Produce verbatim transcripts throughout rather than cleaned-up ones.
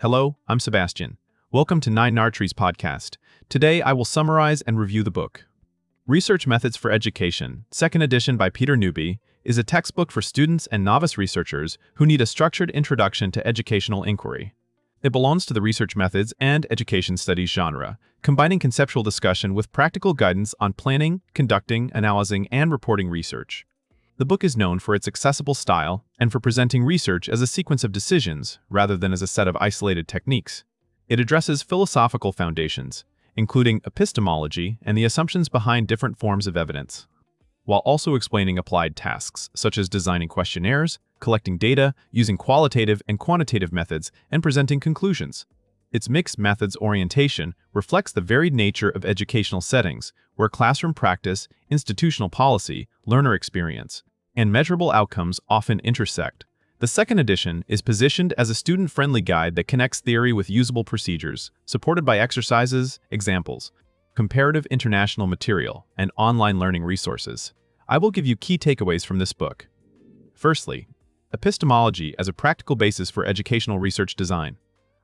Hello, I'm Sebastian. Welcome to Nine Nartree's podcast. Today I will summarize and review the book. Research Methods for Education, second edition by Peter Newby, is a textbook for students and novice researchers who need a structured introduction to educational inquiry. It belongs to the research methods and education studies genre, combining conceptual discussion with practical guidance on planning, conducting, analyzing, and reporting research. The book is known for its accessible style and for presenting research as a sequence of decisions rather than as a set of isolated techniques. It addresses philosophical foundations, including epistemology and the assumptions behind different forms of evidence, while also explaining applied tasks such as designing questionnaires, collecting data, using qualitative and quantitative methods, and presenting conclusions. Its mixed methods orientation reflects the varied nature of educational settings, where classroom practice, institutional policy, learner experience, and measurable outcomes often intersect. The second edition is positioned as a student-friendly guide that connects theory with usable procedures, supported by exercises, examples, comparative international material, and online learning resources. I will give you key takeaways from this book. Firstly, epistemology as a practical basis for educational research design.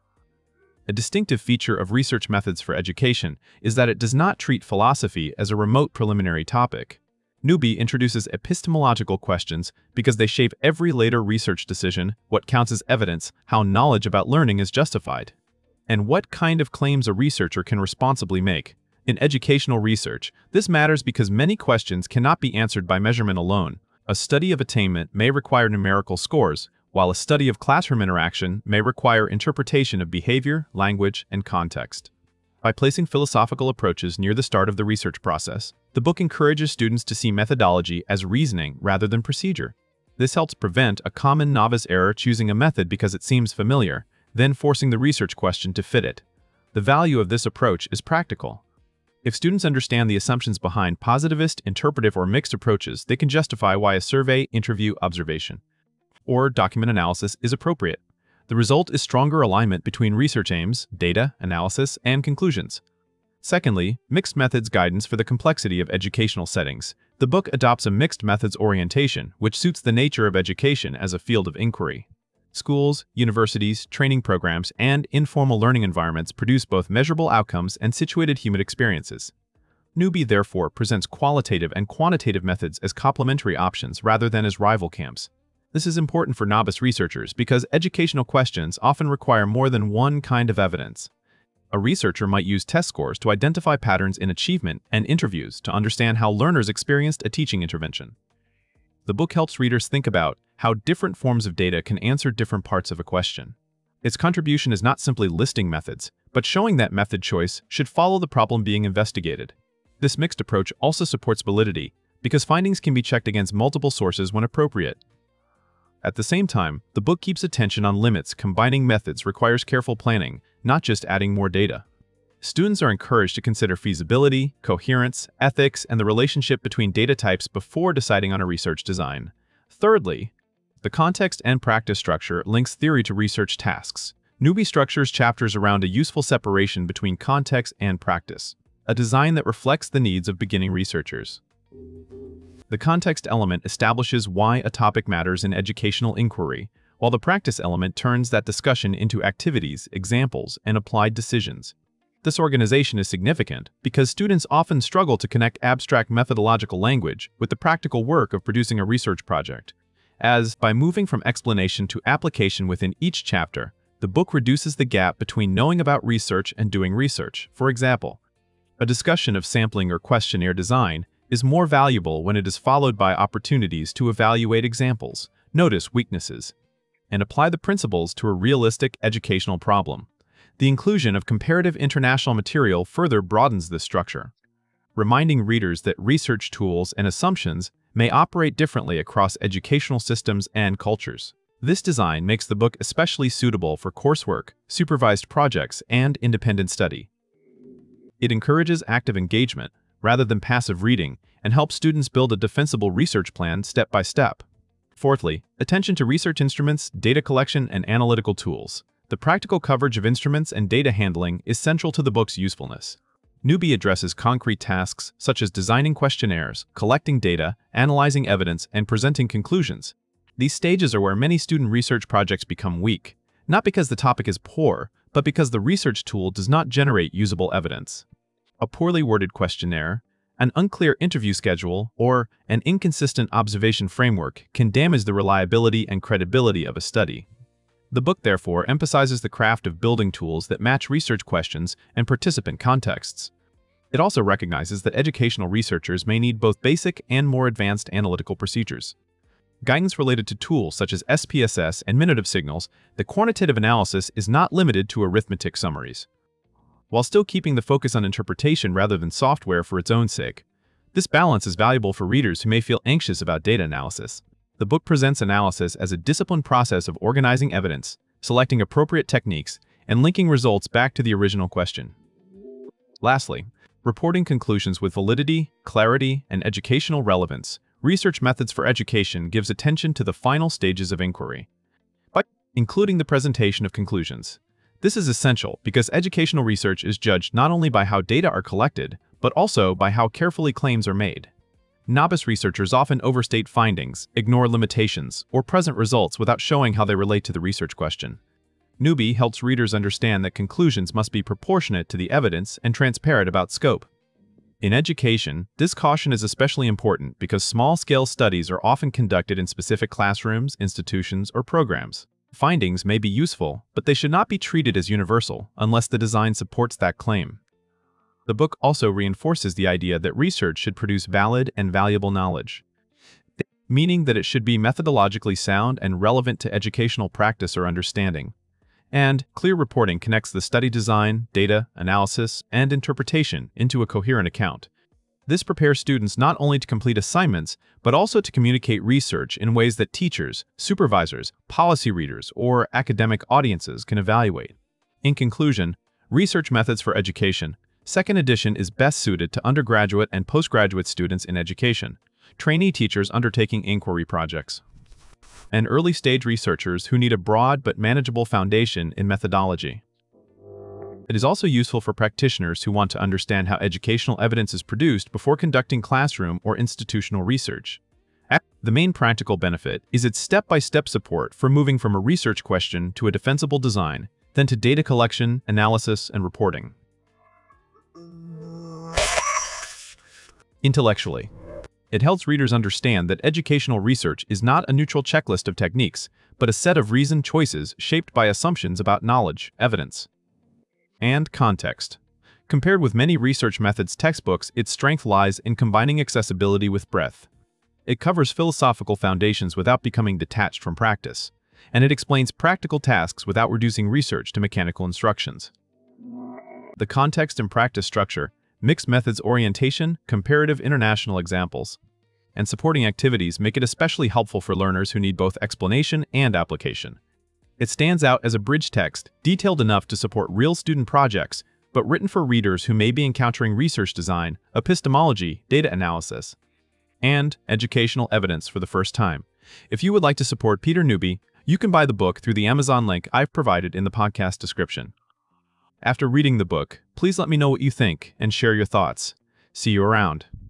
A distinctive feature of research methods for education is that it does not treat philosophy as a remote preliminary topic. Newby introduces epistemological questions because they shape every later research decision: what counts as evidence, how knowledge about learning is justified, and what kind of claims a researcher can responsibly make. In educational research, this matters because many questions cannot be answered by measurement alone. A study of attainment may require numerical scores, while a study of classroom interaction may require interpretation of behavior, language, and context. By placing philosophical approaches near the start of the research process, the book encourages students to see methodology as reasoning rather than procedure. This helps prevent a common novice error choosing a method because it seems familiar, then forcing the research question to fit it. The value of this approach is practical. If students understand the assumptions behind positivist, interpretive, or mixed approaches, they can justify why a survey, interview, observation, or document analysis is appropriate. The result is stronger alignment between research aims, data, analysis, and conclusions. Secondly, mixed methods guidance for the complexity of educational settings. The book adopts a mixed methods orientation, which suits the nature of education as a field of inquiry. Schools, universities, training programs, and informal learning environments produce both measurable outcomes and situated human experiences. Newby therefore presents qualitative and quantitative methods as complementary options rather than as rival camps. This is important for novice researchers because educational questions often require more than one kind of evidence. A researcher might use test scores to identify patterns in achievement and interviews to understand how learners experienced a teaching intervention. The book helps readers think about how different forms of data can answer different parts of a question. Its contribution is not simply listing methods, but showing that method choice should follow the problem being investigated. This mixed approach also supports validity because findings can be checked against multiple sources when appropriate. At the same time, the book keeps attention on limits. Combining methods requires careful planning, not just adding more data. Students are encouraged to consider feasibility, coherence, ethics, and the relationship between data types before deciding on a research design. Thirdly, the context and practice structure links theory to research tasks. Newby structures chapters around a useful separation between context and practice, a design that reflects the needs of beginning researchers. The context element establishes why a topic matters in educational inquiry, while the practice element turns that discussion into activities, examples, and applied decisions. This organization is significant because students often struggle to connect abstract methodological language with the practical work of producing a research project. As, by moving from explanation to application within each chapter, the book reduces the gap between knowing about research and doing research. For example, a discussion of sampling or questionnaire design is more valuable when it is followed by opportunities to evaluate examples, notice weaknesses, and apply the principles to a realistic educational problem. The inclusion of comparative international material further broadens this structure, reminding readers that research tools and assumptions may operate differently across educational systems and cultures. This design makes the book especially suitable for coursework, supervised projects, and independent study. It encourages active engagement rather than passive reading, and helps students build a defensible research plan step by step. Fourthly, attention to research instruments, data collection, and analytical tools. The practical coverage of instruments and data handling is central to the book's usefulness. Newby addresses concrete tasks such as designing questionnaires, collecting data, analyzing evidence, and presenting conclusions. These stages are where many student research projects become weak. not because the topic is poor, but because the research tool does not generate usable evidence. A poorly worded questionnaire, an unclear interview schedule, or an inconsistent observation framework can damage the reliability and credibility of a study. The book, therefore, emphasizes the craft of building tools that match research questions and participant contexts. It also recognizes that educational researchers may need both basic and more advanced analytical procedures. Guidance related to tools such as S P S S and minute of signals, the quantitative analysis is not limited to arithmetic summaries. While still keeping the focus on interpretation rather than software for its own sake, this balance is valuable for readers who may feel anxious about data analysis. The book presents analysis as a disciplined process of organizing evidence, selecting appropriate techniques, and linking results back to the original question. Lastly, reporting conclusions with validity, clarity, and educational relevance, Research Methods for Education gives attention to the final stages of inquiry, by including the presentation of conclusions. This is essential because educational research is judged not only by how data are collected, but also by how carefully claims are made. Novice researchers often overstate findings, ignore limitations, or present results without showing how they relate to the research question. Newbie helps readers understand that conclusions must be proportionate to the evidence and transparent about scope. In education, this caution is especially important because small-scale studies are often conducted in specific classrooms, institutions, or programs. Findings may be useful, but they should not be treated as universal unless the design supports that claim. The book also reinforces the idea that research should produce valid and valuable knowledge, meaning that it should be methodologically sound and relevant to educational practice or understanding. And clear reporting connects the study design, data, analysis, and interpretation into a coherent account. This prepares students not only to complete assignments, but also to communicate research in ways that teachers, supervisors, policy readers, or academic audiences can evaluate. In conclusion, Research Methods for Education, second edition is best suited to undergraduate and postgraduate students in education, trainee teachers undertaking inquiry projects, and early-stage researchers who need a broad but manageable foundation in methodology. It is also useful for practitioners who want to understand how educational evidence is produced before conducting classroom or institutional research. The main practical benefit is its step-by-step support for moving from a research question to a defensible design, then to data collection, analysis, and reporting. Intellectually, it helps readers understand that educational research is not a neutral checklist of techniques, but a set of reasoned choices shaped by assumptions about knowledge, evidence, and context. Compared with many research methods textbooks, its strength lies in combining accessibility with breadth. It covers philosophical foundations without becoming detached from practice, and it explains practical tasks without reducing research to mechanical instructions. The context and practice structure, mixed methods orientation, comparative international examples, and supporting activities make it especially helpful for learners who need both explanation and application. It stands out as a bridge text, detailed enough to support real student projects, but written for readers who may be encountering research design, epistemology, data analysis, and educational evidence for the first time. If you would like to support Peter Newby, you can buy the book through the Amazon link I've provided in the podcast description. After reading the book, please let me know what you think and share your thoughts. See you around.